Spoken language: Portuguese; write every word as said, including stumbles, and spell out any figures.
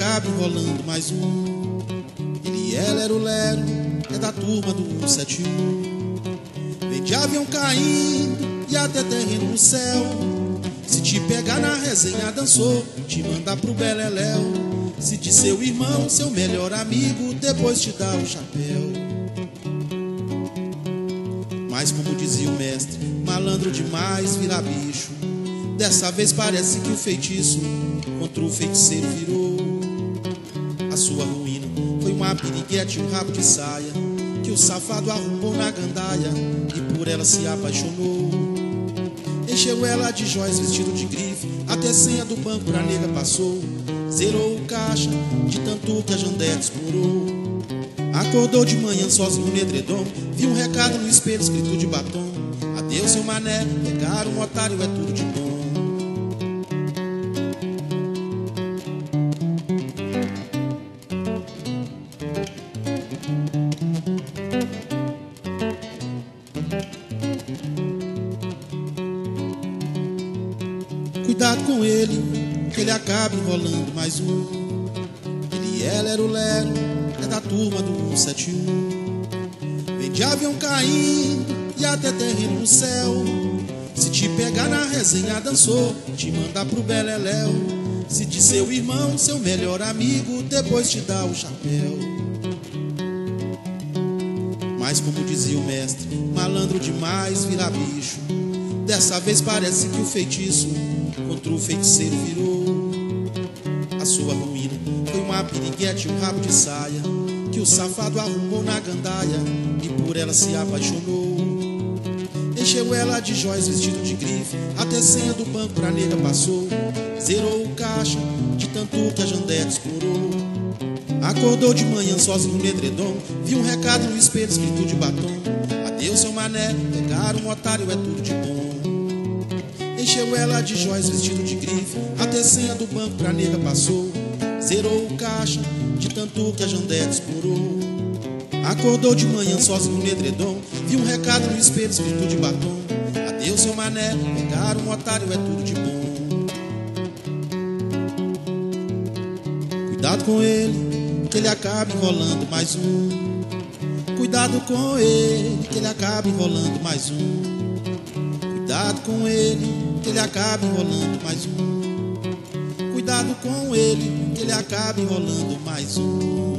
acaba enrolando mais um. Ele e ela era o Lero, é da turma do cento e setenta e um. Vem de avião caindo e até terreno no céu. Se te pegar na resenha dançou, te manda pro beleléu. Se de seu irmão, seu melhor amigo, depois te dá o chapéu. Mas como dizia o mestre, malandro demais vira bicho. Dessa vez parece que o feitiço contra o feiticeiro virou. A sua ruína foi uma piriguete e um rabo de saia que o safado arrumou na gandaia e por ela se apaixonou. Encheu ela de jóias vestido de grife, até senha do banco pra nega passou. Zerou o caixa de tanto que a Jandete explorou. Acordou de manhã sozinho no edredom, viu um recado no espelho escrito de batom: adeus seu mané, pegar um otário é tudo de bom. Cuidado com ele, que ele acaba enrolando mais um. Ele e ela era o Lero, é da turma do cento e setenta e um. Vem de avião caindo e até terreno no céu. Se te pegar na resenha dançou, te manda pro beleléu. Se de seu irmão, seu melhor amigo, depois te dá o chapéu. Mas como dizia o mestre, malandro demais vira bicho. Dessa vez parece que o feitiço contra o feiticeiro virou. A sua ruína foi uma piriguete e um rabo de saia que o safado arrumou na gandaia e por ela se apaixonou. Encheu ela de jóias vestido de grife, até senha do banco pra nega passou. Zerou o caixa de tanto que a Jandete explorou. Acordou de manhã sozinho no edredom, viu um recado no espelho escrito de batom: adeus seu mané, pegar um otário é tudo de bom. Encheu ela de jóias vestido de grife, até senha do banco pra nega passou. Zerou o caixa de tanto que a Jandete explorou. Acordou de manhã sozinho no edredom, viu um recado no espelho escrito de batom: adeus seu mané, pegar um otário é tudo de bom. Cuidado com ele, que ele acaba enrolando mais um. Cuidado com ele, que ele acaba enrolando mais um. Cuidado com ele, que ele acaba enrolando mais um. Cuidado com ele, que ele acaba enrolando mais um.